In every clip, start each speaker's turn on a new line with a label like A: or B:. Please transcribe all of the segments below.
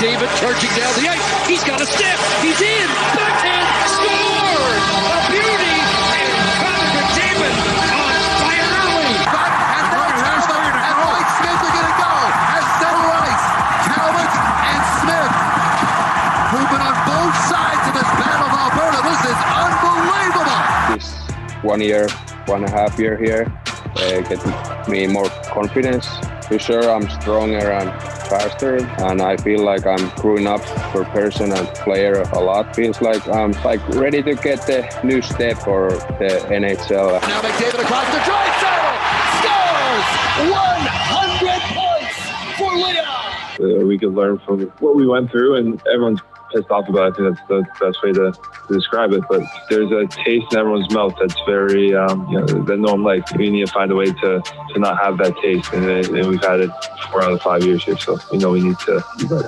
A: McDavid charging down the ice. He's got a step. He's in. Backhand. Scored. A beauty. And Connor McDavid on fire early.
B: And Mike Smith are going to go at center ice. Talbot and Smith moving on both sides of this battle of Alberta. This is unbelievable.
C: This 1 year, 1.5 year here get me more confidence. For sure, I'm stronger and faster, and I feel like I'm growing up for person and player a lot. Feels like I'm ready to get the new step for the NHL.
B: Now McDavid across the Draisaitl scores 100 points for Leon.
D: We could learn from what we went through, and everyone's pissed off about it. I think that's the best way to describe it. But there's a taste in everyone's mouth that's very, that no one likes. We need to find a way to not have that taste. And we've had it 4 out of 5 years here, so we know we need to do better.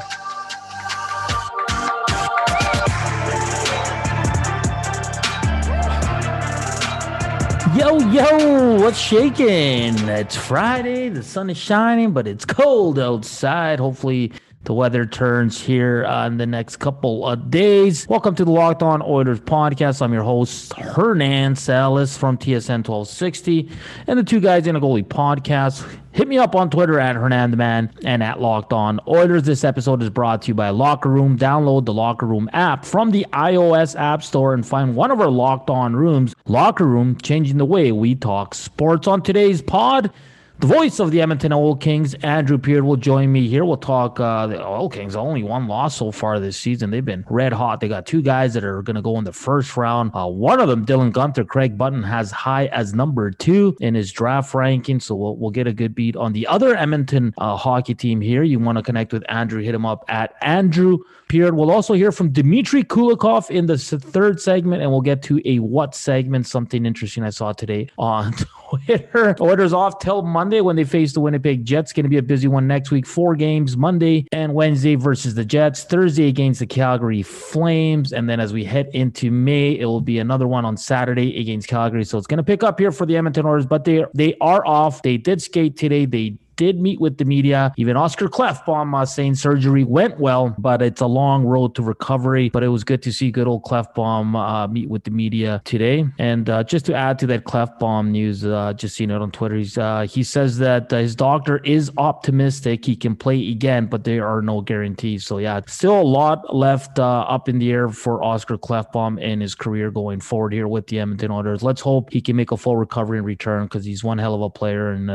E: Yo, what's shaking? It's Friday, the sun is shining, but it's cold outside. Hopefully the weather turns here in the next couple of days. Welcome to the Locked On Oilers podcast. I'm your host, Hernan Salas from TSN 1260 and the Two Guys in a Goalie podcast. Hit me up on Twitter at HernanTheMan and at Locked On Oilers. This episode is brought to you by Locker Room. Download the Locker Room app from the iOS App Store and find one of our Locked On rooms. Locker Room, changing the way we talk sports. On today's pod, the voice of the Edmonton Oil Kings, Andrew Peard, will join me here. We'll talk the Oil Kings, only one loss so far this season. They've been red hot. They got two guys that are going to go in the first round. One of them, Dylan Guenther, Craig Button, has high as number 2 in his draft ranking, so we'll get a good beat on the other Edmonton hockey team here. You want to connect with Andrew, hit him up at Andrew Peard. We'll also hear from Dmitry Kulikov in the third segment, and we'll get to a what segment, something interesting I saw today on Twitter. Oilers off till Monday when they face the Winnipeg Jets. Going to be a busy one next week. 4 games, Monday and Wednesday versus the Jets, Thursday against the Calgary Flames, and then as we head into May, it will be another one on Saturday against Calgary. So it's going to pick up here for the Edmonton Oilers, but they are off. They did skate today. They did meet with the media. Even Oscar Klefbom saying surgery went well, but it's a long road to recovery. But it was good to see good old Klefbom meet with the media today. And just to add to that Klefbom news, just seen it on Twitter, he says that his doctor is optimistic he can play again, but there are no guarantees. So yeah, still a lot left up in the air for Oscar Klefbom and his career going forward here with the Edmonton Oilers. Let's hope he can make a full recovery and return, because he's one hell of a player. And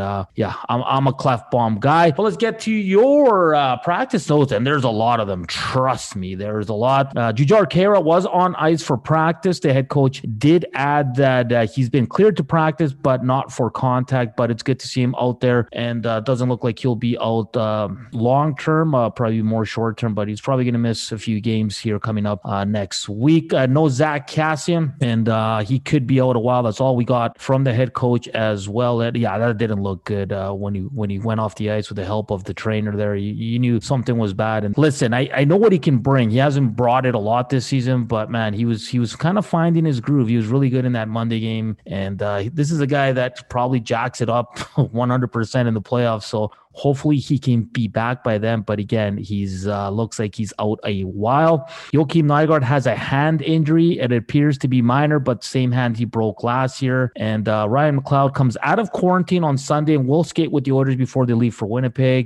E: I'm a Klefbom guy. But let's get to your practice notes, and there's a lot of them. Trust me, there's a lot. Jujhar Khaira was on ice for practice. The head coach did add that he's been cleared to practice, but not for contact. But it's good to see him out there, and doesn't look like he'll be out long term, probably more short term, but he's probably going to miss a few games here coming up next week. No Zach Kassian, and he could be out a while. That's all we got from the head coach as well. That didn't look good when he went off the ice with the help of the trainer there. You knew something was bad. And listen, I know what he can bring. He hasn't brought it a lot this season, but man, he was kind of finding his groove. He was really good in that Monday game. And this is a guy that probably jacks it up 100% in the playoffs. So hopefully he can be back by then. But again, he's looks like he's out a while. Joakim Nygard has a hand injury. It appears to be minor, but same hand he broke last year. And Ryan McLeod comes out of quarantine on Sunday and will skate with the Oilers before they leave for Winnipeg.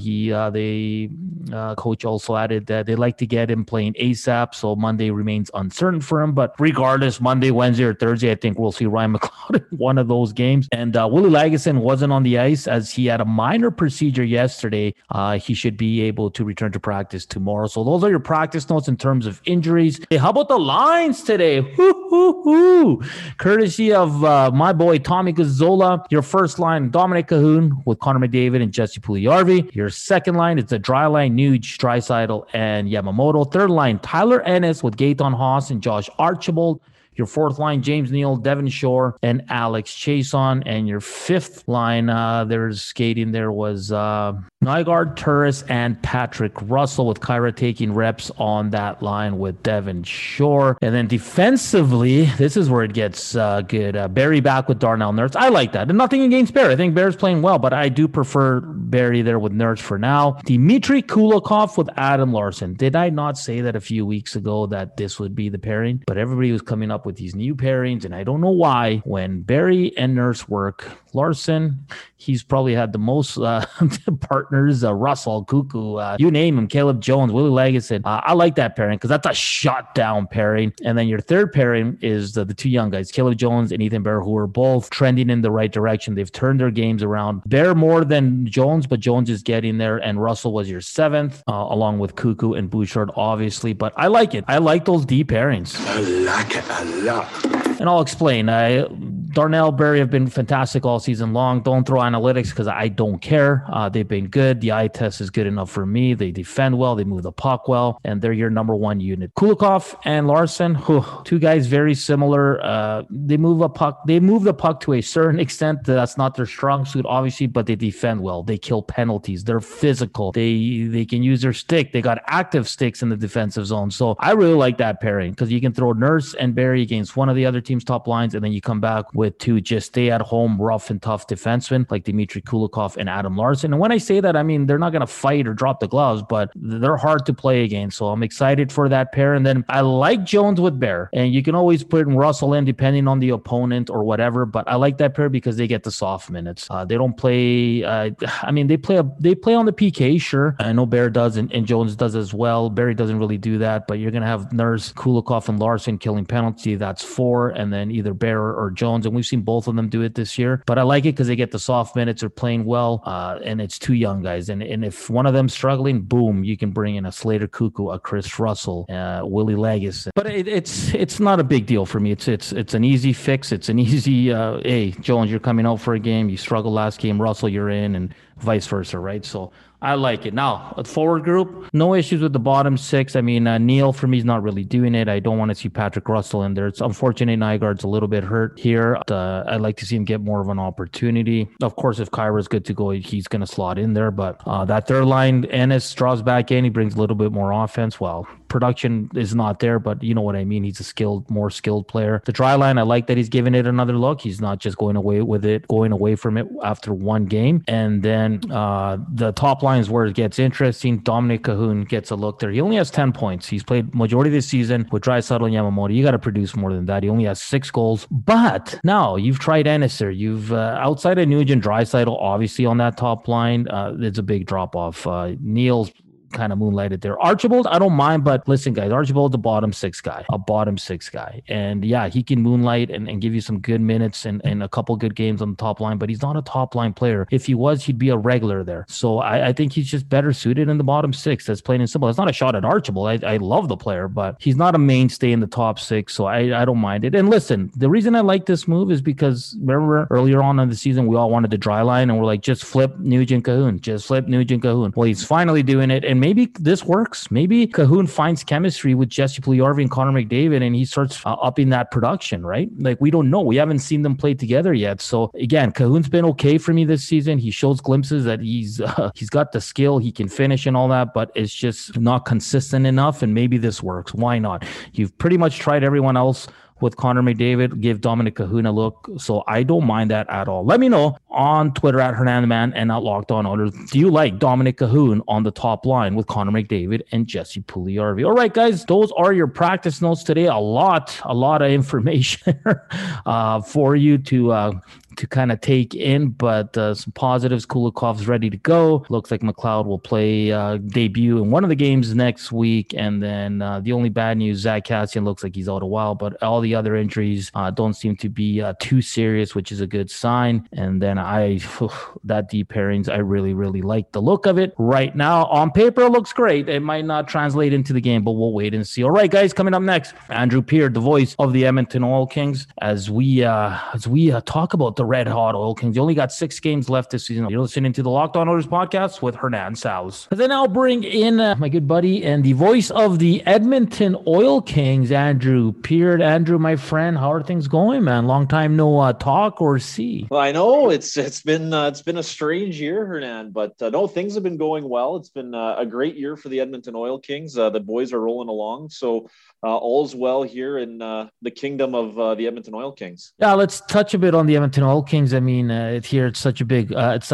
E: Coach also added that they like to get him playing ASAP, so Monday remains uncertain for him. But regardless, Monday, Wednesday, or Thursday, I think we'll see Ryan McLeod in one of those games. And Willie Lagesson wasn't on the ice as he had a minor procedure yesterday. He should be able to return to practice tomorrow. So those are your practice notes in terms of injuries. Hey, how about the lines today? Courtesy of my boy Tommy Gazzola. Your first line, Dominic Cahoon with Connor McDavid and Jesse Puljujarvi. Your second line, it's a dry line, Nuge, Draisaitl, and Yamamoto. Third line, Tyler Ennis with Gaetan Haas and Josh Archibald. Your fourth line, James Neal, Devin Shore, and Alex Chason. And your fifth line, there's skating. There was Nygaard, Turris, and Patrick Russell, with Kyra taking reps on that line with Devin Shore. And then defensively, this is where it gets good. Barry back with Darnell Nurse. I like that. And nothing against Barry. I think Bear's playing well, but I do prefer Barry there with Nurse for now. Dmitry Kulikov with Adam Larson. Did I not say that a few weeks ago that this would be the pairing? But everybody was coming up with these new pairings, and I don't know why. When Barry and Nurse work, Larson, he's probably had the most partners, Russell, Cuckoo, you name him, Caleb Jones, Willie Legason. I like that pairing because that's a shut-down pairing. And then your third pairing is the two young guys, Caleb Jones and Ethan Bear, who are both trending in the right direction. They've turned their games around. Bear more than Jones, but Jones is getting there. And Russell was your seventh, along with Cuckoo and Bouchard, obviously. But I like it. I like those deep pairings.
F: I like it a lot.
E: And I'll explain. Darnell, Barry have been fantastic all season long. Don't throw analytics because I don't care. They've been good. The eye test is good enough for me. They defend well. They move the puck well. And they're your number one unit. Kulikov and Larson, two guys very similar. They move a puck. They move the puck to a certain extent. That's not their strong suit, obviously, but they defend well. They kill penalties. They're physical. They can use their stick. They got active sticks in the defensive zone. So I really like that pairing because you can throw Nurse and Barry against one of the other team's top lines, and then you come back with two just stay-at-home, rough and tough defensemen like Dmitry Kulikov and Adam Larson. And when I say that, I mean they're not going to fight or drop the gloves, but they're hard to play against. So I'm excited for that pair. And then I like Jones with Bear, and you can always put Russell in depending on the opponent or whatever. But I like that pair because they get the soft minutes. They don't play. They play on the PK. Sure, I know Bear does, and Jones does as well. Barry doesn't really do that, but you're going to have Nurse, Kulikov, and Larson killing penalty. That's four, and then either Bear or Jones. And we've seen both of them do it this year, but I like it because they get the soft minutes, are playing well, and it's two young guys. And if one of them's struggling, boom, you can bring in a Slater Cuckoo, a Chris Russell, Willie Legason. But it's not a big deal for me. It's an easy fix. It's an easy, hey, Jones, you're coming out for a game. You struggled last game. Russell, you're in, and vice versa, right? So I like it. Now, a forward group, no issues with the bottom six. I mean, Neil, for me, is not really doing it. I don't want to see Patrick Russell in there. It's unfortunate Nygaard's a little bit hurt here. I'd like to see him get more of an opportunity. Of course, if Kyra's good to go, he's going to slot in there. But that third line, Ennis draws back in. He brings a little bit more offense. Well, production is not there, but you know what I mean. He's a more skilled player. The dry line, I like that he's giving it another look. He's not just going away from it after one game. And then the top line is where it gets interesting. Dominic Cahoon gets a look there. He only has 10 points. He's played majority of the season with Draisaitl and Yamamoto. You got to produce more than that. He only has 6 goals. But now you've tried Ennis there. You've outside of Nugent, Draisaitl, obviously on that top line, it's a big drop off. Neil's kind of moonlighted there. Archibald, I don't mind, but listen, guys, Archibald's a bottom six guy. And yeah, he can moonlight and give you some good minutes and a couple good games on the top line, but he's not a top line player. If he was, he'd be a regular there. So I think he's just better suited in the bottom six. That's plain and simple. It's not a shot at Archibald. I love the player, but he's not a mainstay in the top six, so I don't mind it. And listen, the reason I like this move is because remember earlier on in the season, we all wanted the dry line and we're like, just flip Nugent Cahoon. Well, he's finally doing it, and maybe this works. Maybe Cahoon finds chemistry with Jesse Puljujarvi and Connor McDavid, and he starts upping that production, right? Like, we don't know. We haven't seen them play together yet. So again, Cahoon's been okay for me this season. He shows glimpses that he's got the skill, he can finish and all that, but it's just not consistent enough. And maybe this works. Why not? You've pretty much tried everyone else with Connor McDavid. Give Dominic Cahoon a look. So I don't mind that at all. Let me know on Twitter at HernandMan and at Locked On Oilers. Do you like Dominic Cahoon on the top line with Connor McDavid and Jesse Puljujarvi? All right, guys, those are your practice notes today. A lot of information for you to kind of take in, but some positives. Kulikov's ready to go. Looks like McLeod will play debut in one of the games next week. And then the only bad news, Zach Kassian looks like he's out a while, but all the other injuries don't seem to be too serious, which is a good sign. And then that deep pairings, I really, really like the look of it right now. On paper, it looks great. It might not translate into the game, but we'll wait and see. All right, guys, coming up next, Andrew Peard, the voice of the Edmonton Oil Kings, as we talk about the red hot Oil Kings. You only got 6 games left this season. You're listening to the Locked On Oilers podcast with Hernan Saus. Then I'll bring in my good buddy and the voice of the Edmonton Oil Kings, Andrew Peart. Andrew, my friend, how are things going, man? Long time no talk or see.
G: Well, I know it's been a strange year, Hernan, but no, things have been going well. It's been a great year for the Edmonton Oil Kings. The boys are rolling along, so all's well here in the kingdom of the Edmonton Oil Kings.
E: Yeah, let's touch a bit on the Edmonton Oil Kings. I mean, it's such a big,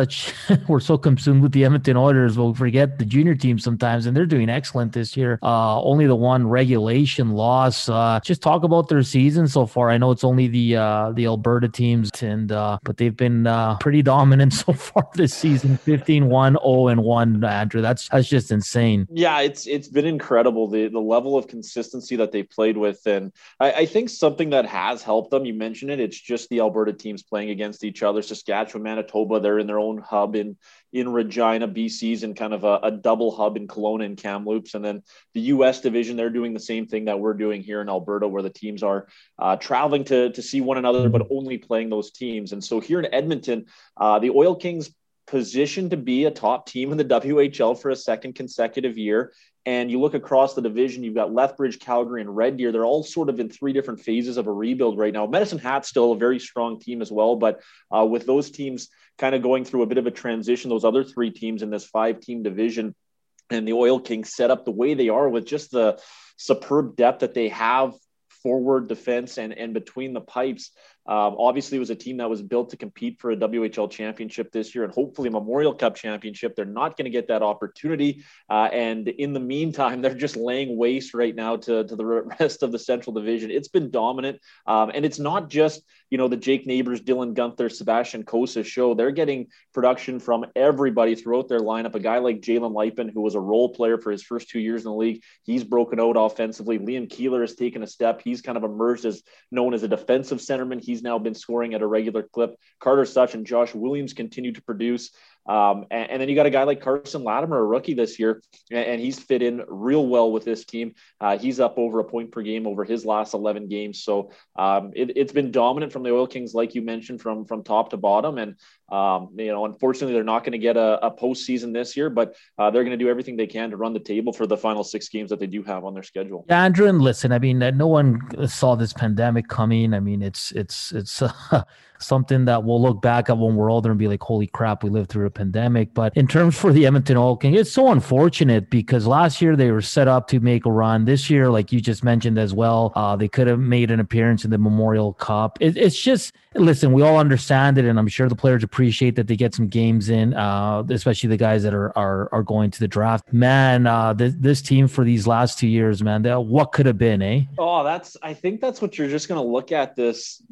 E: we're so consumed with the Edmonton Oilers, we'll forget the junior team sometimes, and they're doing excellent this year. Only the one regulation loss. Just talk about their season so far. I know it's only the Alberta teams, but they've been pretty dominant so far this season. 15-1, 0-1. Andrew, that's just insane.
G: Yeah, it's been incredible, the level of consistency that they played with, and I think something that has helped them, you mentioned it, it's just the Alberta teams playing against each other. Saskatchewan, Manitoba, they're in their own hub in Regina. BC's in kind of a double hub in Kelowna and Kamloops, and then the U.S. division, they're doing the same thing that we're doing here in Alberta, where the teams are traveling to see one another, but only playing those teams. And so here in Edmonton, the Oil Kings positioned to be a top team in the WHL for a second consecutive year. And you look across the division, you've got Lethbridge, Calgary, and Red Deer. They're all sort of in 3 different phases of a rebuild right now. Medicine Hat's still a very strong team as well, but with those teams kind of going through a bit of a transition, those other 3 teams in this 5-team division, and the Oil Kings set up the way they are with just the superb depth that they have forward, defense, and between the pipes. Obviously, it was a team that was built to compete for a WHL championship this year and hopefully a Memorial Cup championship. They're not going to get that opportunity. And in the meantime, they're just laying waste right now to the rest of the Central Division. It's been dominant. And it's not just, the Jake Neighbors, Dylan Gunther, Sebastian Kosa show. They're getting production from everybody throughout their lineup. A guy like Jalen Lipin, who was a role player for his first 2 years in the league, he's broken out offensively. Liam Keeler has taken a step. He's kind of emerged as known as a defensive centerman. He's now been scoring at a regular clip. Carter Such and Josh Williams continue to produce. And then you got a guy like Carson Latimer, a rookie this year, and he's fit in real well with this team. He's up over a point per game over his last 11 games. So it's been dominant from the Oil Kings, like you mentioned, from top to bottom. And, unfortunately, they're not going to get a postseason this year, but they're going to do everything they can to run the table for the final 6 games that they do have on their schedule.
E: Yeah, Andrew, and listen, I mean, no one saw this pandemic coming. I mean, it's something that we'll look back at when we're older and be like, holy crap, we lived through a pandemic. But in terms for the Edmonton Oil Kings, it's so unfortunate because last year they were set up to make a run. This year, like you just mentioned as well, they could have made an appearance in the Memorial Cup. It's just, listen, we all understand it, and I'm sure the players appreciate that they get some games in, especially the guys that are going to the draft. Man, this team for these last 2 years, man, what could have been, eh?
G: Oh, I think that's what you're just going to look at, this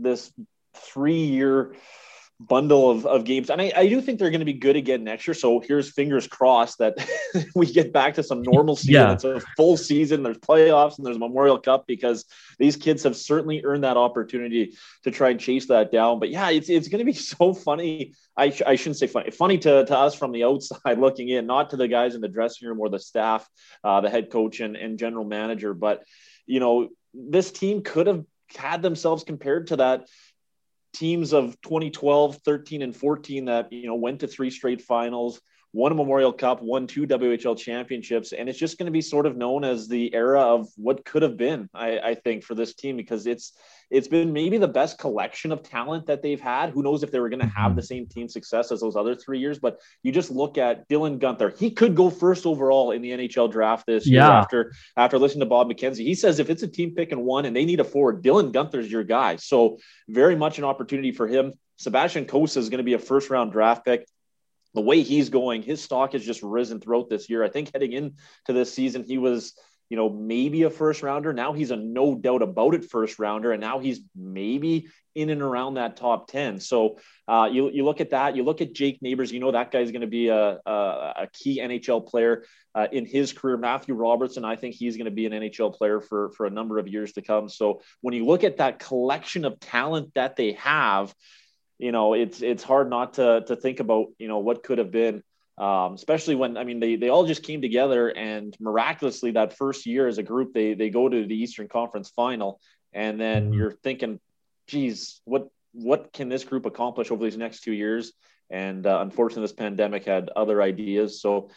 G: 3-year bundle of games. And I do think they're going to be good again next year. So here's fingers crossed that we get back to some normalcy. Yeah. It's a full season. There's playoffs and there's Memorial Cup, because these kids have certainly earned that opportunity to try and chase that down. But yeah, it's going to be so funny. I shouldn't say funny to us from the outside looking in, not to the guys in the dressing room or the staff, the head coach and general manager. But, this team could have had themselves compared to that teams of 2012, 13, and 14 that, went to 3 straight finals, won a Memorial Cup, won 2 WHL championships. And it's just going to be sort of known as the era of what could have been, I think, for this team, because it's been maybe the best collection of talent that they've had. Who knows if they were going to have the same team success as those other 3 years, but you just look at Dylan Gunther. He could go first overall in the NHL draft this year after listening to Bob McKenzie. He says if it's a team picking one and they need a forward, Dylan Gunther's your guy. So very much an opportunity for him. Sebastian Kosa is going to be a first-round draft pick. The way he's going, his stock has just risen throughout this year. I think heading into this season, he was, maybe a first rounder. Now he's a no doubt about it first rounder. And now he's maybe in and around that top 10. So you look at that, you look at Jake Neighbors, that guy's going to be a key NHL player in his career. Matthew Robertson, I think he's going to be an NHL player for a number of years to come. So when you look at that collection of talent that they have, it's hard not to think about, what could have been, especially when, they all just came together and miraculously that first year as a group, they go to the Eastern Conference final. And then you're thinking, geez, what what can this group accomplish over these next 2 years? And unfortunately, this pandemic had other ideas. So,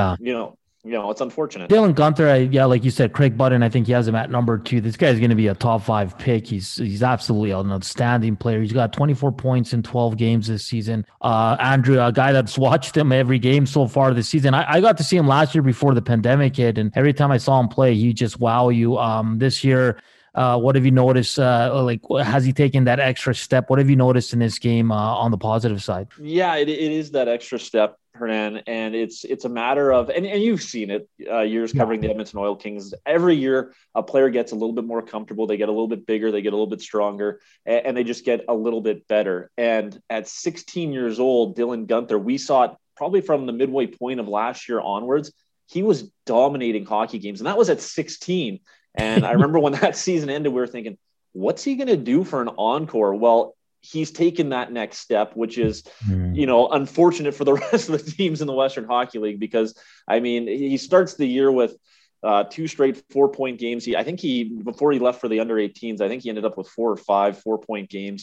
G: it's unfortunate.
E: Dylan Guenther, like you said, Craig Button, I think he has him at number 2. This guy's going to be a top 5 pick. He's absolutely an outstanding player. He's got 24 points in 12 games this season. Andrew, a guy that's watched him every game so far this season. I got to see him last year before the pandemic hit, and every time I saw him play, he just wow you. This year, what have you noticed? Has he taken that extra step? What have you noticed in this game on the positive side?
G: Yeah, it is that extra step, Hernan, and it's a matter of, and you've seen it years covering the Edmonton Oil Kings. Every year, a player gets a little bit more comfortable. They get a little bit bigger. They get a little bit stronger, and they just get a little bit better. And at 16 years old, Dylan Guenther, we saw it probably from the midway point of last year onwards. He was dominating hockey games, and that was at 16. And I remember when that season ended, we were thinking, what's he going to do for an encore? Well, he's taken that next step, which is, unfortunate for the rest of the teams in the Western Hockey League, because, he starts the year with 2 straight 4-point games. I think before he left for the under 18s, I think he ended up with 4 or 5 4-point games.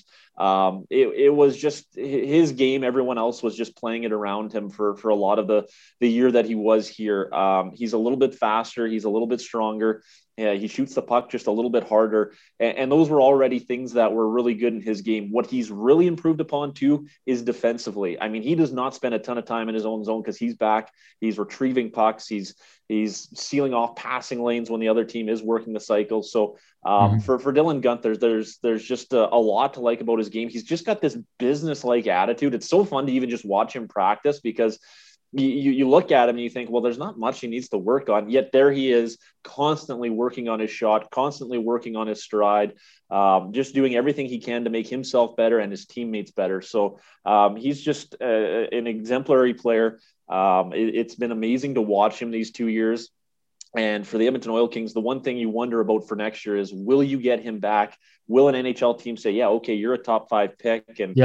G: It was just his game. Everyone else was just playing it around him for a lot of the year that he was here. He's a little bit faster. He's a little bit stronger. Yeah, he shoots the puck just a little bit harder. And those were already things that were really good in his game. What he's really improved upon, too, is defensively. He does not spend a ton of time in his own zone because he's back. He's retrieving pucks. He's sealing off passing lanes when the other team is working the cycle. So for Dylan Guenther, there's just a lot to like about his game. He's just got this business-like attitude. It's so fun to even just watch him practice, because you look at him and you think, well, there's not much he needs to work on. Yet there he is, constantly working on his shot, constantly working on his stride, just doing everything he can to make himself better and his teammates better. So he's just an exemplary player. It's been amazing to watch him these 2 years. And for the Edmonton Oil Kings, the one thing you wonder about for next year is, will you get him back? Will an NHL team say, yeah, okay, you're a top 5 pick? And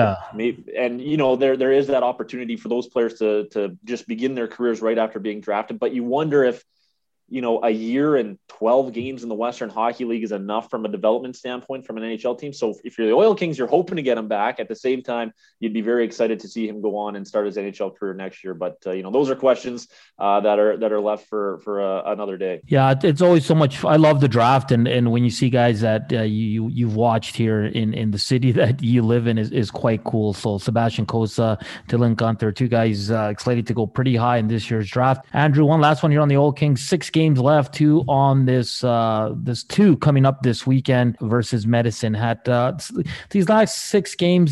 G: there is that opportunity for those players to just begin their careers right after being drafted. But you wonder if, a year and 12 games in the Western Hockey League is enough from a development standpoint from an NHL team. So if you're the Oil Kings, you're hoping to get him back. At the same time, you'd be very excited to see him go on and start his NHL career next year. But, those are questions that are left for another day.
E: Yeah, it's always so much. I love the draft. And when you see guys that you've watched here in the city that you live in is quite cool. So Sebastian Cossa, Dylan Guenther, 2 guys slated to go pretty high in this year's draft. Andrew, one last one here on the Oil Kings. 6 games left, 2 on this 2 coming up this weekend versus Medicine Hat. These last 6 games,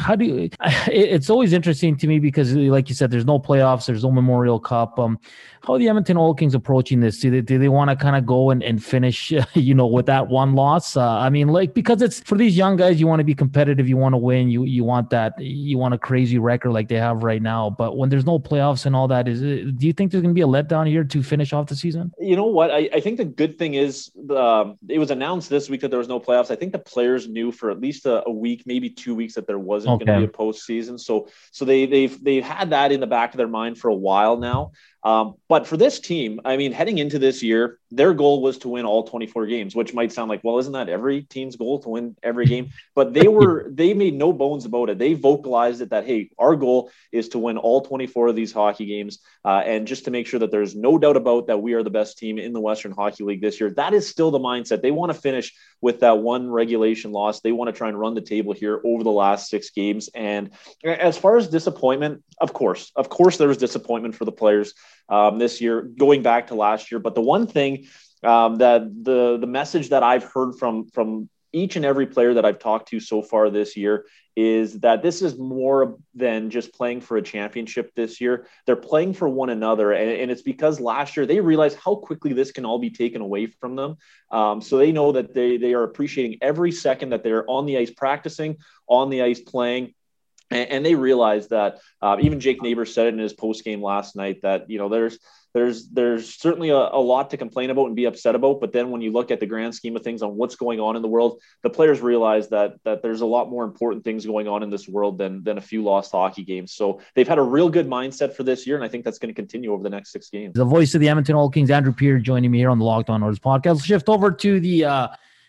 E: it's always interesting to me because, like you said, there's no playoffs, there's no Memorial Cup. How are the Edmonton Oil Kings approaching this? Do they want to kind of go and finish, with that one loss? Because it's for these young guys, you want to be competitive, you want to win, you want a crazy record like they have right now. But when there's no playoffs and all that, do you think there's going to be a letdown here to finish off the season?
G: You know what? I think the good thing is it was announced this week that there was no playoffs. I think the players knew for at least a week, maybe 2 weeks, that there wasn't going to be a postseason. So they've had that in the back of their mind for a while now. But for this team, heading into this year, their goal was to win all 24 games, which might sound like, well, isn't that every team's goal to win every game? But they made no bones about it. They vocalized it that, hey, our goal is to win all 24 of these hockey games. And just to make sure that there's no doubt about that we are the best team in the Western Hockey League this year. That is still the mindset. They want to finish with that one regulation loss. They want to try and run the table here over the last 6 games. And as far as disappointment, of course, there was disappointment for the players this year, going back to last year. But the one thing that the message that I've heard from each and every player that I've talked to so far this year is that this is more than just playing for a championship this year. They're playing for one another. And it's because last year they realized how quickly this can all be taken away from them. So they know that they are appreciating every second that they're on the ice practicing, on the ice playing. And they realize that even Jake Neighbors said it in his post game last night that, there's certainly a lot to complain about and be upset about. But then when you look at the grand scheme of things on what's going on in the world, the players realize that there's a lot more important things going on in this world than a few lost hockey games. So they've had a real good mindset for this year. And I think that's going to continue over the next 6 games.
E: The voice of the Edmonton Oil Kings, Andrew Peer, joining me here on the Locked On Oilers podcast. We'll shift over to the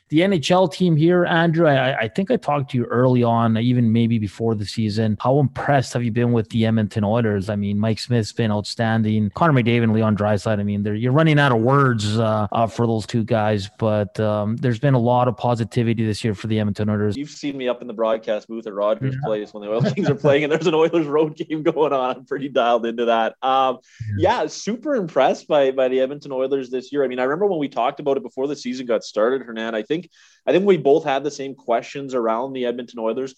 E: the NHL team here, Andrew, I think I talked to you early on, even maybe before the season. How impressed have you been with the Edmonton Oilers? I mean, Mike Smith's been outstanding. Connor McDavid and Leon Draisaitl, I mean, you're running out of words for those two guys, but there's been a lot of positivity this year for the Edmonton Oilers.
G: You've seen me up in the broadcast booth at Rogers Place when the Oil Kings are playing and there's an Oilers road game going on. I'm pretty dialed into that. Yeah, super impressed by the Edmonton Oilers this year. I mean, I remember when we talked about it before the season got started, Hernan, I think we both had the same questions around the Edmonton Oilers.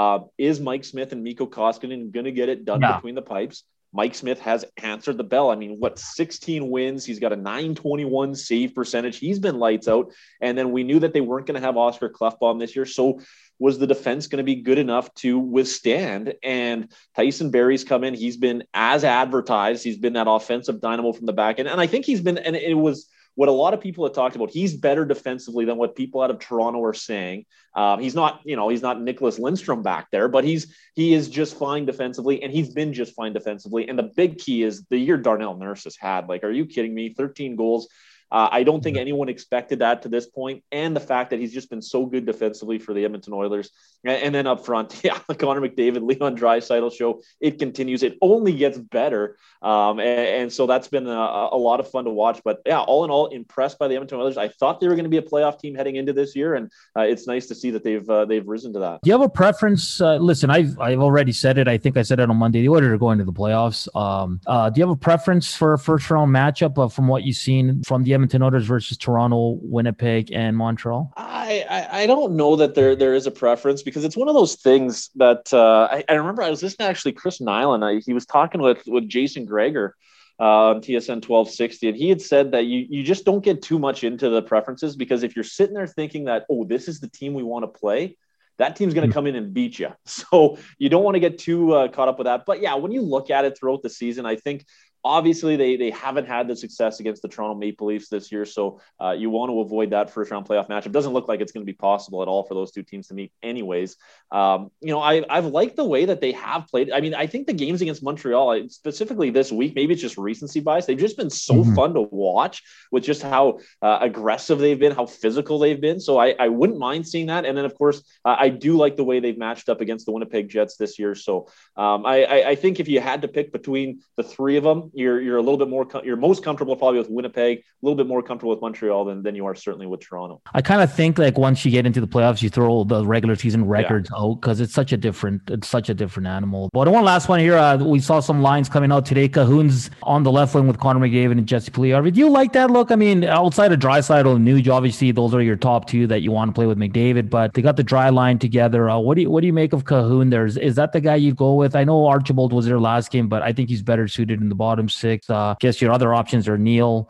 G: Is Mike Smith and Mikko Koskinen going to get it done between the pipes? Mike Smith has answered the bell. I mean, 16 wins. He's got a .921 save percentage. He's been lights out. And then we knew that they weren't going to have Oscar Klefbom this year. So was the defense going to be good enough to withstand? And Tyson Barrie's come in. He's been as advertised. He's been that offensive dynamo from the back end. And I think he's been, and it was what a lot of people have talked about. He's better defensively than what people out of Toronto are saying. He's not Nicholas Lindstrom back there, but he is just fine defensively, and he's been just fine defensively. And the big key is the year Darnell Nurse has had. Like, are you kidding me? 13 goals. I don't think anyone expected that to this point, and the fact that he's just been so good defensively for the Edmonton Oilers. And then up front, the Connor McDavid, Leon Draisaitl show, it continues. It only gets better. And so that's been a lot of fun to watch. But yeah, all in all, impressed by the Edmonton Oilers. I thought they were going to be a playoff team heading into this year, and it's nice to see that they've risen to that.
E: Do you have a preference? Listen, I've already said it. I think I said it on Monday. The Oilers are going to the playoffs. Do you have a preference for a first-round matchup from what you've seen from the Edmonton Oilers versus Toronto, Winnipeg, and Montreal?
G: I don't know that there is a preference, because it's one of those things that I remember I was listening to actually Chris Nyland. He was talking with Jason Gregor on TSN 1260, and he had said that you just don't get too much into the preferences, because if you're sitting there thinking that, oh, this is the team we want to play, that team's going to come in and beat you. So you don't want to get too caught up with that. But yeah, when you look at it throughout the season, I think obviously they haven't had the success against the Toronto Maple Leafs this year. So you want to avoid that first round playoff matchup. Doesn't look like it's going to be possible at all for those two teams to meet anyways. I've liked the way that they have played. I mean, I think the games against Montreal, specifically this week, maybe it's just recency bias, they've just been so fun to watch with just how aggressive they've been, how physical they've been. So I wouldn't mind seeing that. And then of course, I do like the way they've matched up against the Winnipeg Jets this year. So I think if you had to pick between the three of them, you're a little bit more, you're most comfortable probably with Winnipeg, a little bit more comfortable with Montreal than you are certainly with Toronto.
E: I kind of think like once you get into the playoffs, you throw the regular season records out, because it's such a different animal. But one last one here. We saw some lines coming out today. Cahoon's on the left wing with Connor McDavid and Jesse Puljujarvi. Do you like that look? I mean, outside of Draisaitl and Nuge, obviously those are your top two that you want to play with McDavid, but they got the dry line together. What do you make of Cahoon there? Is that the guy you go with? I know Archibald was there last game, but I think he's better suited in the bottom six. Guess your other options are Neil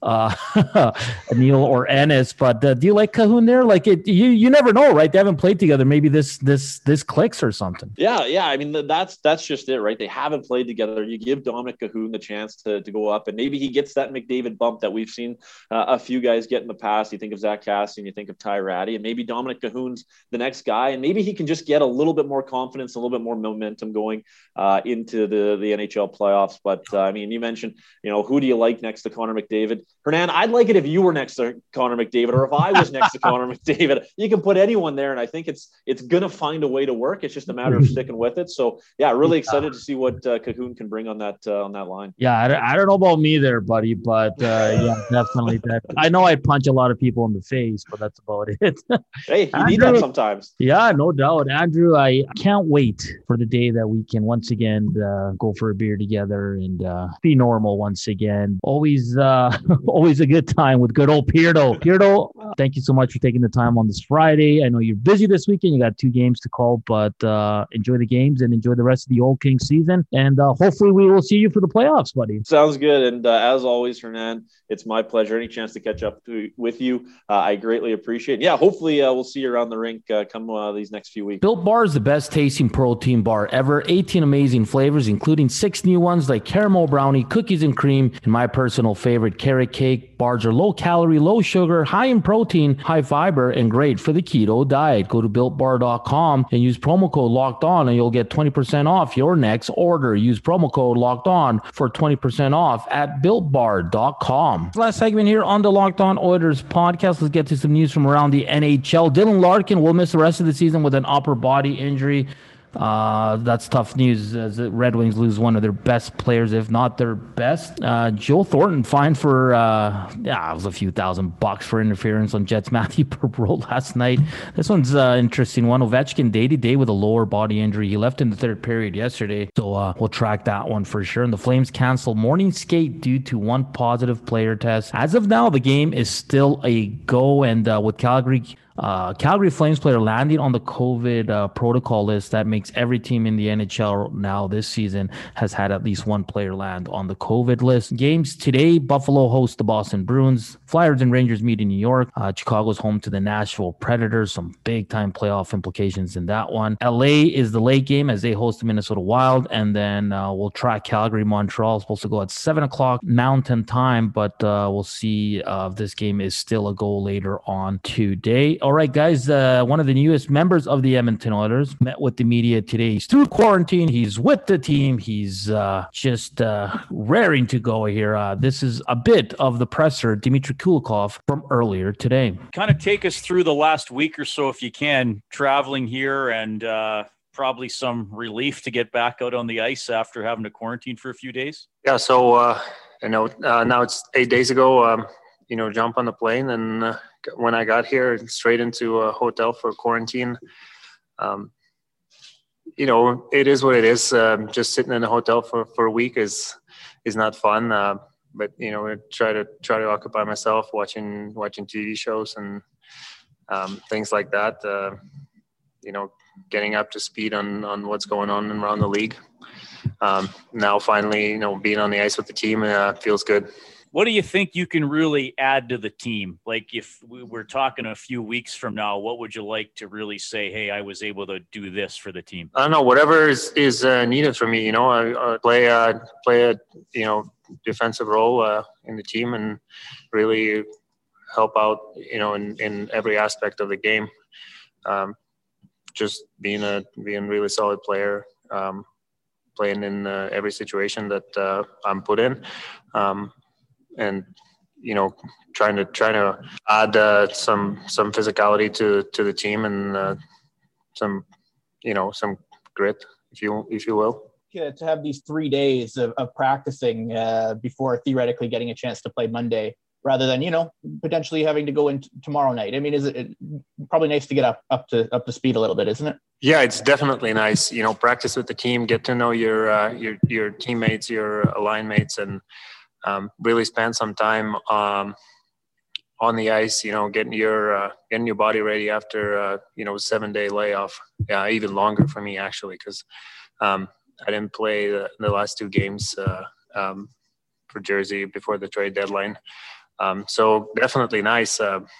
E: or Ennis, but do you like Cahoon there? Like you never know, right? They haven't played together. Maybe this clicks or something.
G: Yeah. I mean, that's just it, right? They haven't played together. You give Dominic Cahoon the chance to go up, and maybe he gets that McDavid bump that we've seen a few guys get in the past. You think of Zach Cassian, you think of Ty Ratty, and maybe Dominic Cahoon's the next guy, and maybe he can just get a little bit more confidence, a little bit more momentum going into the NHL playoffs. But I mean, you mentioned, who do you like next to Connor McDavid? Hernan, I'd like it if you were next to Connor McDavid, or if I was next to Connor McDavid. You can put anyone there, and I think it's going to find a way to work. It's just a matter of sticking with it. So yeah, really excited to see what Cahoon can bring on that line.
E: Yeah, I don't know about me there, buddy, but yeah, definitely. I know I punch a lot of people in the face, but that's about it.
G: Hey, you need that sometimes.
E: Yeah, no doubt. Andrew, I can't wait for the day that we can once again go for a beer together and be normal once again. Always a good time with good old Peardo. Peardo, thank you so much for taking the time on this Friday. I know you're busy this weekend. You got 2 games to call, but enjoy the games and enjoy the rest of the Old King season. And hopefully we will see you for the playoffs, buddy.
G: Sounds good. And as always, Hernan, it's my pleasure. Any chance to catch up with you, I greatly appreciate it. Yeah, hopefully we'll see you around the rink come these next few weeks.
E: Built Bar is the best tasting protein bar ever. 18 amazing flavors, including 6 new ones like caramel brownie, cookies and cream, and my personal favorite, carrot cake. Bars are low calorie, low sugar, high in protein, protein, high fiber, and great for the keto diet. Go to BuiltBar.com and use promo code Locked On, and you'll get 20% off your next order. Use promo code Locked On for 20% off at BuiltBar.com. Last segment here on the Locked On Oilers podcast. Let's get to some news from around the NHL. Dylan Larkin will miss the rest of the season with an upper body injury. That's tough news as the Red Wings lose one of their best players, if not their best. Joe Thornton fined for, it was a few $1,000 for interference on Jets Matthew Perreault last night. This one's an interesting one. Ovechkin day-to-day with a lower body injury. He left in the third period yesterday, so we'll track that one for sure. And the Flames canceled morning skate due to one positive player test. As of now, the game is still a go, and with Calgary Flames player landing on the COVID protocol list, that makes every team in the NHL now this season has had at least one player land on the COVID list. Games today: Buffalo hosts the Boston Bruins, Flyers and Rangers meet in New York, Chicago's home to the Nashville Predators, some big time playoff implications in that one. LA is the late game as they host the Minnesota Wild, and then we'll track Calgary Montreal. It's supposed to go at 7:00 Mountain Time, but we'll see if this game is still a goal later on today. All right, guys, one of the newest members of the Edmonton Oilers met with the media today. He's through quarantine. He's with the team. He's just raring to go here. This is a bit of the presser, Dmitry Kulikov, from earlier today.
H: Kind of take us through the last week or so, if you can, traveling here and probably some relief to get back out on the ice after having to quarantine for a few days.
I: Yeah, so, now it's 8 days ago, jump on the plane, and when I got here, straight into a hotel for quarantine. It is what it is. Just sitting in a hotel for a week is not fun. But I try to occupy myself watching TV shows and things like that. Getting up to speed on what's going on around the league. Now finally, being on the ice with the team feels good.
H: What do you think you can really add to the team? Like if we were talking a few weeks from now, what would you like to really say, hey, I was able to do this for the team?
I: I don't know, whatever is needed for me. I play a defensive role in the team and really help out, in every aspect of the game. Just being a really solid player, playing in every situation that I'm put in. And trying to add some physicality to the team and some grit, if you will.
J: To have these 3 days of practicing before theoretically getting a chance to play Monday, rather than potentially having to go in tomorrow night. I mean, is it probably nice to get up to speed a little bit, isn't it?
I: Yeah, it's definitely nice. Practice with the team, get to know your teammates, your line mates, and really spend some time on the ice, getting your body ready after 7-day layoff. Yeah, even longer for me actually, because I didn't play the last 2 games for Jersey before the trade deadline. So definitely nice.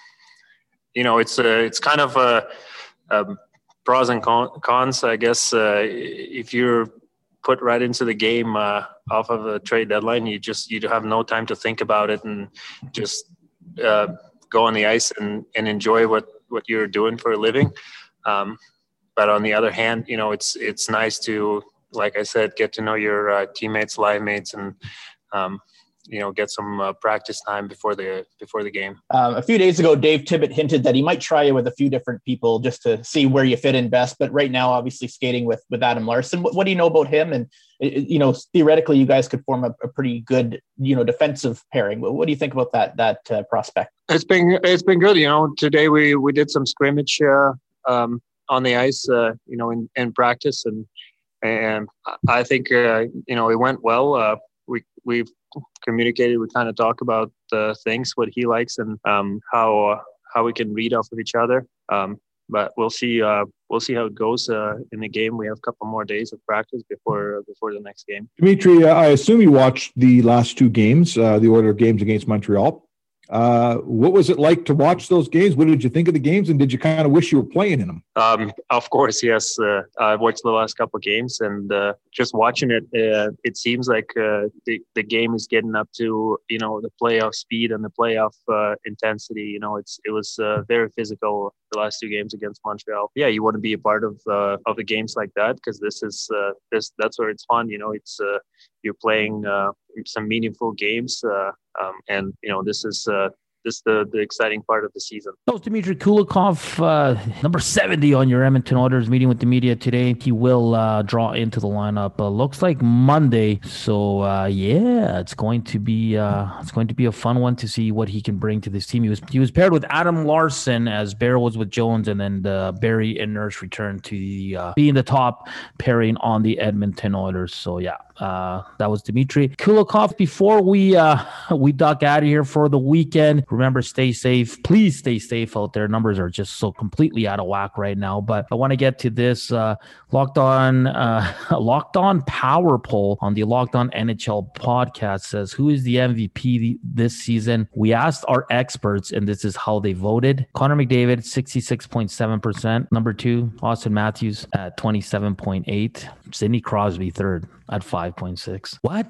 I: It's kind of pros and cons, I guess. If you're put right into the game off of a trade deadline, you have no time to think about it and just go on the ice and enjoy what you're doing for a living. But on the other hand, it's nice to, like I said, get to know your teammates, line mates, and get some practice time before the game.
J: A few days ago, Dave Tippett hinted that he might try you with a few different people just to see where you fit in best. But right now, obviously skating with Adam Larsson. What do you know about him? And theoretically, you guys could form a pretty good defensive pairing. What do you think about that prospect?
I: It's been good. Today we did some scrimmage on the ice, in practice, and I think it went well. We've communicated. We kind of talk about things, what he likes, and how we can read off of each other. But we'll see how it goes in the game. We have a couple more days of practice before the next game.
K: Dmitry, I assume you watched the last 2 games, the order of games against Montreal. What was it like to watch those games? What did you think of the games, and did you kind of wish you were playing in them?
I: Of course, yes. I watched the last couple of games, and just watching it, it seems like the game is getting up to the playoff speed and the playoff intensity. It was very physical the last 2 games against Montreal. Yeah, you want to be a part of the games like that, because that's where it's fun. It's you're playing some meaningful games, and this is the exciting part of the season.
E: That was Dmitry Kulikov, number 70 on your Edmonton Oilers, meeting with the media today. He will draw into the lineup. Looks like Monday. So it's going to be a fun one to see what he can bring to this team. He was paired with Adam Larsson as Bear was with Jones, and then Barry and Nurse returned to being the top pairing on the Edmonton Oilers. So that was Dmitry Kulikov. Before we duck out of here for the weekend, remember, stay safe. Please stay safe out there. Numbers are just so completely out of whack right now. But I want to get to this Locked On Power Poll on the Locked On NHL podcast says, who is the MVP this season? We asked our experts, and this is how they voted. Connor McDavid, 66.7%. Number 2, Austin Matthews at 27.8%. Sidney Crosby, 3rd at 5.6%. What?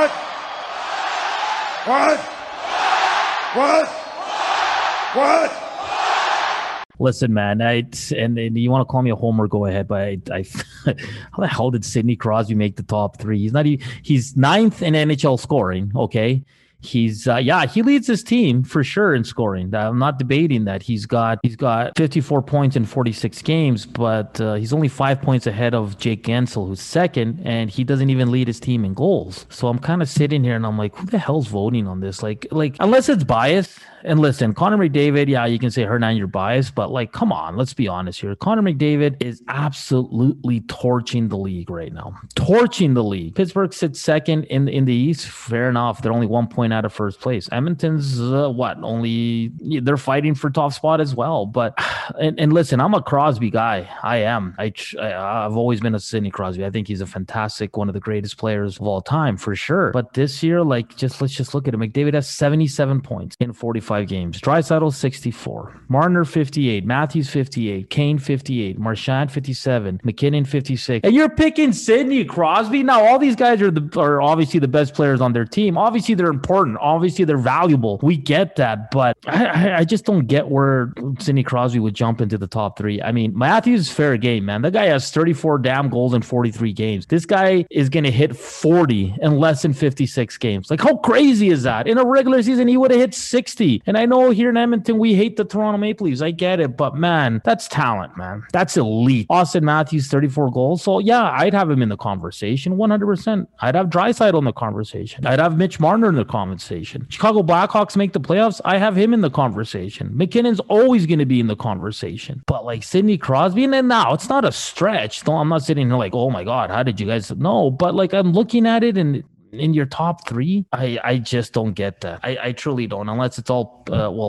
E: Listen, man, and you want to call me a homer, go ahead, but I how the hell did Sidney Crosby make the top 3? He's 9th in NHL scoring, okay? He's he leads his team for sure in scoring. I'm not debating that. He's got 54 points in 46 games, but he's only 5 points ahead of Jake Gensel, who's 2nd, and he doesn't even lead his team in goals. So I'm kind of sitting here and I'm like, who the hell's voting on this? Like unless it's biased. And listen, Connor McDavid, you can say Hernan, you're biased, but come on, let's be honest here. Connor McDavid is absolutely torching the league right now. Torching the league. Pittsburgh sits 2nd in the East. Fair enough. They're only 1 point out of 1st place. Edmonton's they're fighting for top spot as well. But and listen, I'm a Crosby guy. I am. I've always been a Sidney Crosby. I think he's a fantastic, one of the greatest players of all time for sure. But this year, let's just look at him. McDavid has 77 points in 45 games. Draisaitl 64, Marner 58, Matthews 58, Kane 58, Marchand 57, McKinnon 56, and you're picking Sidney Crosby. Now all these guys are obviously the best players on their team. Obviously they're important. Obviously they're valuable. We get that, but I just don't get where Sidney Crosby would jump into the top 3. I mean, Matthews is fair game, man. The guy has 34 damn goals in 43 games. This guy is going to hit 40 in less than 56 games. Like, how crazy is that? In a regular season, he would have hit 60. And I know here in Edmonton, we hate the Toronto Maple Leafs. I get it. But, man, that's talent, man. That's elite. Austin Matthews, 34 goals. So, I'd have him in the conversation, 100%. I'd have Draisaitl in the conversation. I'd have Mitch Marner in the conversation. Chicago Blackhawks make the playoffs. I have him in the conversation. McKinnon's always going to be in the conversation. But, Sidney Crosby, and then now, it's not a stretch. I'm not sitting here like, oh, my God, how did you guys... No, but, I'm looking at it and... in your top 3, I just don't get that. I truly don't, unless it's all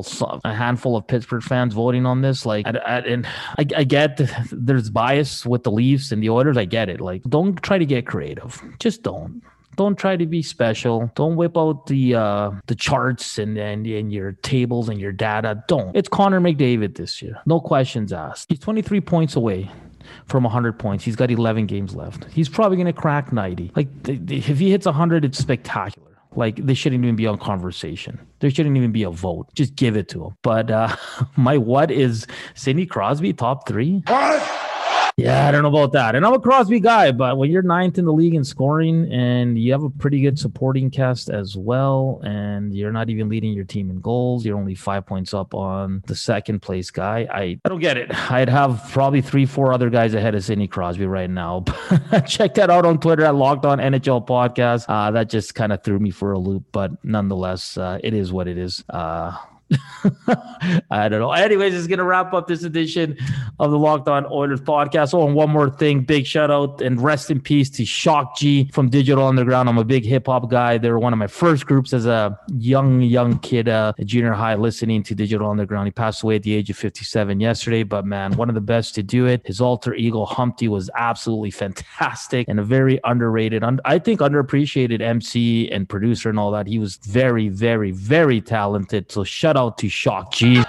E: a handful of Pittsburgh fans voting on this. And I get there's bias with the Leafs and the Oilers. I get it. Don't try to get creative. Just don't. Don't try to be special. Don't whip out the charts and your tables and your data. Don't. It's Connor McDavid this year. No questions asked. He's 23 points away from 100 points. He's got 11 games left. He's probably going to crack 90. If he hits 100, it's spectacular. They shouldn't even be on conversation. There shouldn't even be a vote. Just give it to him. But my what is Sidney Crosby top 3? What? Yeah, I don't know about that. And I'm a Crosby guy, but when you're 9th in the league in scoring and you have a pretty good supporting cast as well, and you're not even leading your team in goals, you're only 5 points up on the 2nd place guy. I don't get it. I'd have probably 3-4 other guys ahead of Sidney Crosby right now. Check that out on Twitter at Locked On NHL Podcast. That just kind of threw me for a loop, but nonetheless, it is what it is. I don't know. Anyways, it's going to wrap up this edition of the Locked On Oilers podcast. Oh, and one more thing. Big shout out and rest in peace to Shock G from Digital Underground. I'm a big hip hop guy. They were one of my first groups as a young kid, junior high, listening to Digital Underground. He passed away at the age of 57 yesterday, but man, one of the best to do it. His alter ego Humpty was absolutely fantastic and a very underrated, I think underappreciated MC and producer and all that. He was very, very, very talented. So shout out to Shock G.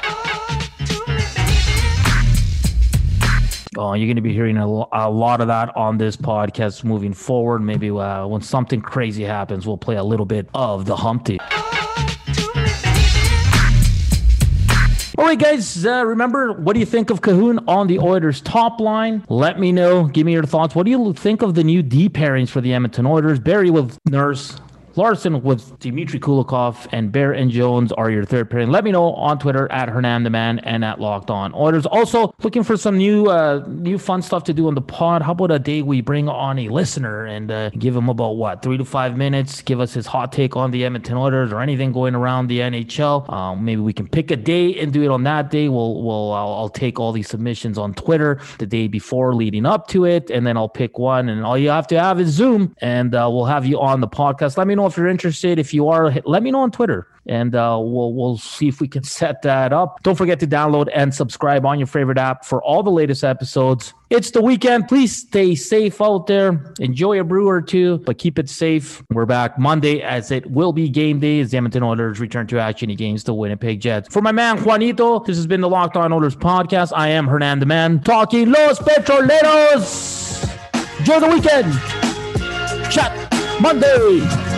E: Oh, you're going to be hearing a lot of that on this podcast moving forward. Maybe when something crazy happens, we'll play a little bit of the Humpty. All right, guys, remember, what do you think of Kahun on the Oilers top line? Let me know. Give me your thoughts. What do you think of the new D pairings for the Edmonton Oilers? Barrie with Nurse, Larson with Dmitry Kulikov, and Bear and Jones are your third pairing. Let me know on Twitter at HernanTheMan and at Locked On Oilers. Also, looking for some new fun stuff to do on the pod. How about a day we bring on a listener and give him about 3 to 5 minutes, give us his hot take on the Edmonton Oilers or anything going around the NHL. Maybe we can pick a day and do it on that day. I'll take all these submissions on Twitter the day before leading up to it, and then I'll pick one, and all you have to have is Zoom, and we'll have you on the podcast. Let me know if you're interested. If you are, let me know on Twitter, and we'll see if we can set that up. Don't forget to download and subscribe on your favorite app for all the latest episodes. It's the weekend. Please stay safe out there. Enjoy a brew or two, but keep it safe. We're back Monday, as it will be game day, as the Edmonton Oilers return to action against the Winnipeg Jets. For my man Juanito, this has been the Locked On Oilers podcast. I am Hernan the Man, talking Los Petroleros. Enjoy the weekend. Chat Monday.